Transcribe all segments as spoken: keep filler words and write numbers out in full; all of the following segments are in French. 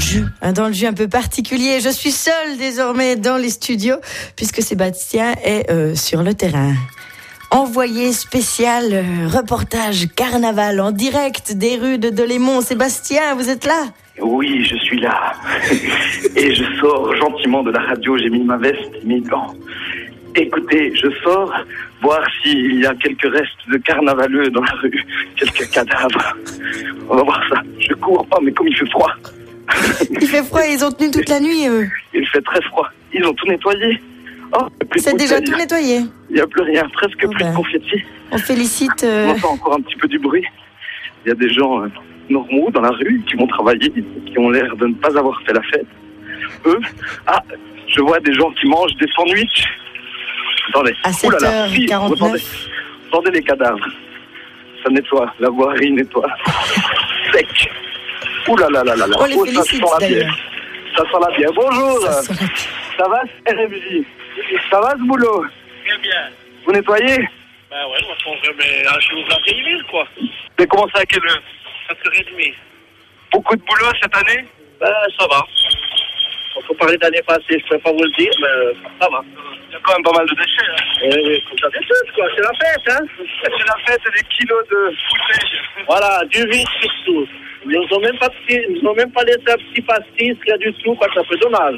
jus, hein, dans le jus un peu particulier. Je suis seule désormais dans les studios puisque Sébastien est euh, sur le terrain. Envoyé spécial euh, reportage carnaval en direct des rues de Delémont. Sébastien, vous êtes là ? Oui, je suis là. Et je sors gentiment de la radio. J'ai mis ma veste, mes gants. Écoutez, je sors voir s'il y a quelques restes de carnavaleux dans la rue, quelques cadavres. On va voir ça. Je cours pas, mais comme il fait froid. Il fait froid et ils ont tenu toute la nuit, eux. Il fait très froid. Ils ont tout nettoyé. Oh, c'est déjà tout nettoyé. Il n'y a plus rien, presque oh plus ben, de confetti. On félicite... Euh... On entend encore un petit peu du bruit. Il y a des gens euh, normaux dans la rue qui vont travailler, qui ont l'air de ne pas avoir fait la fête. Eux, ah, je vois des gens qui mangent des sandwichs. Attendez. À sept heures quarante-neuf. Attendez, attendez les cadavres. Ça nettoie, la voirie nettoie. Sec. Ouh là là là là là. On les oh, félicite ça sent d'ailleurs. Ça sent la bière. Bonjour. Ça, sent la... ça va, R F J? Ça va ce boulot? Très bien. Vous nettoyez? Ben ouais, on va mais je vous ai vieillir quoi. Vous avez commencé à quelle heure? quatre heures trente. Beaucoup de boulot cette année? Ben ça va. On peut parler d'année passée, je ne peux pas vous le dire, mais ça va. Il y a quand même pas mal de déchets. Hein. Oui, oui, comme ça, c'est tout, quoi. C'est la fête, hein. C'est la fête et des kilos de bouteilles. Voilà, du vide surtout. Ils nous ont même pas, ils nous ont même pas laissé un petit pastis, rien du tout, parce que c'est un peu dommage.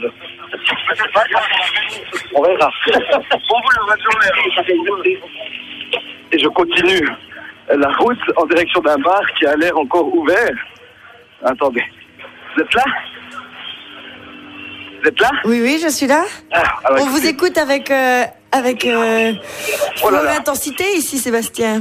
On verra. Bon boulot, bonne journée. Et je continue la route en direction d'un bar qui a l'air encore ouvert. Attendez. Vous êtes là? Vous êtes là? Oui, oui, je suis là. Ah, alors, on écoutez. Vous écoute avec, euh, avec euh, oh là là. Intensité ici, Sébastien.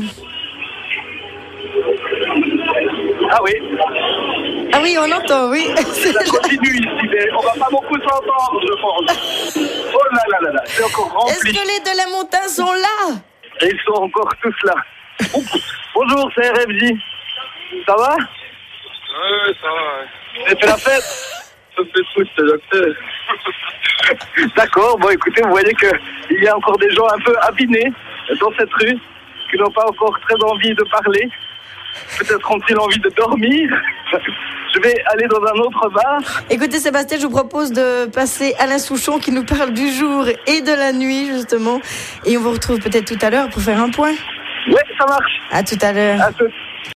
Ah oui. Ah oui, on entend, oui. Ça continue ici, mais on va pas beaucoup s'entendre, je pense. Oh là là là là, c'est encore rempli. Est-ce que les Delémontains sont là? Et ils sont encore tous là. Bonjour, c'est R F J. Ça va? Oui, ça va. Vous avez fait la fête? Ça fait tout, c'est docteur. D'accord, bon écoutez, vous voyez qu'il y a encore des gens un peu abîmés dans cette rue, qui n'ont pas encore très envie de parler. Peut-être ont-ils envie de dormir. Je vais aller dans un autre bar. Écoutez Sébastien, je vous propose de passer Alain Souchon qui nous parle du jour et de la nuit justement. Et on vous retrouve peut-être tout à l'heure pour faire un point. Oui, ça marche. À tout à l'heure. À tout.